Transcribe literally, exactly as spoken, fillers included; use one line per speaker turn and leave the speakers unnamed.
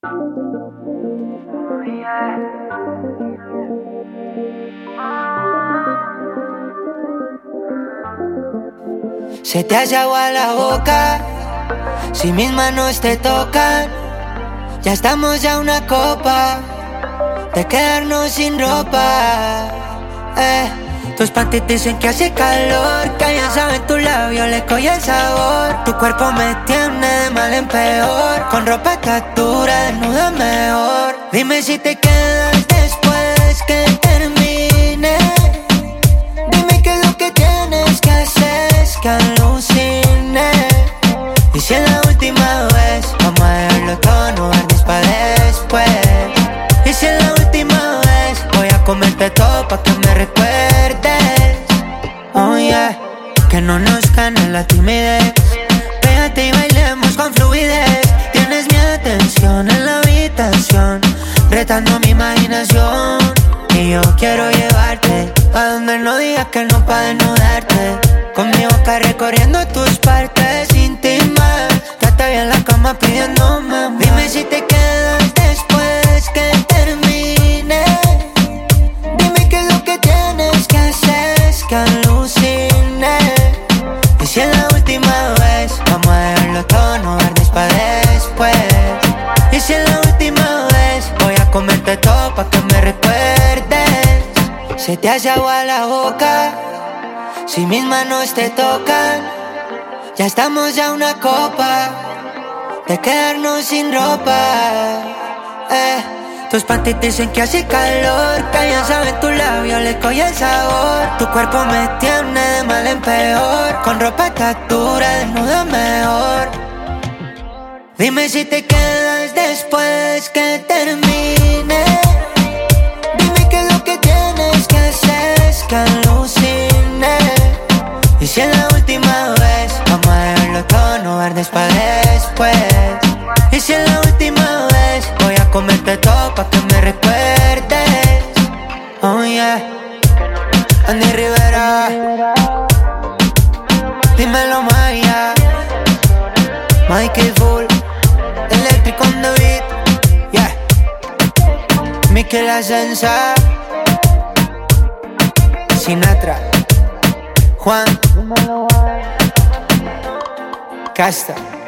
Se te hace agua la boca si mis manos te tocan. Ya estamos ya a una copa de quedarnos sin ropa. eh. Tus panties dicen que hace calor, que ya saben tu labio le coge el sabor. Tu cuerpo me tiene de mal en peor, con ropa estatura desnuda mejor. Dime si te quedas después que termine. Dime qué es lo que tienes que hacer, es que alucine. Y si es la última vez, vamos a dejarlo todo, no vernos pa' después. Y si es la última vez, voy a comerte todo pa' que me recuerdes. Oh yeah, que no nos gane la timidez. Pégate y bailemos con fluidez. Tienes mi atención en la habitación, retando mi imaginación. Y yo quiero llevarte a donde no digas que no pa' desnudarte. Con mi boca recorriendo tus partes íntimas. Trata bien la cama pidiéndome más. Dime si te quedas después que termine. Dime qué es lo que tienes que hacer, es que alucine. Y si es la última vez, vamos a dejarlo todo, no vernos pa' después. Y si es la última vez, voy a comerte todo pa' que me recuerdes. Se te hace agua la boca si mis manos te tocan. Ya estamos ya a una copa de quedarnos sin ropa. eh. Tus panties dicen que hace calor, que ya saben tu labio le coge el sabor. Tu cuerpo me tiene de mal en peor, con ropa estatura desnuda mejor. Dime si te quedas después que termine. Dime qué es lo que tienes que hacer, es que alucine. Y si es la última vez, vamos a dejarlo todo, no vernos pa' después. Y si es la última vez, voy a comerte todo pa' que me recuerdes. Oh yeah, Andy Rivera, dímelo Maya, Mikey Full, Electric on the beat, yeah. Mikel Ascensa, Sinatra, Juan Casta.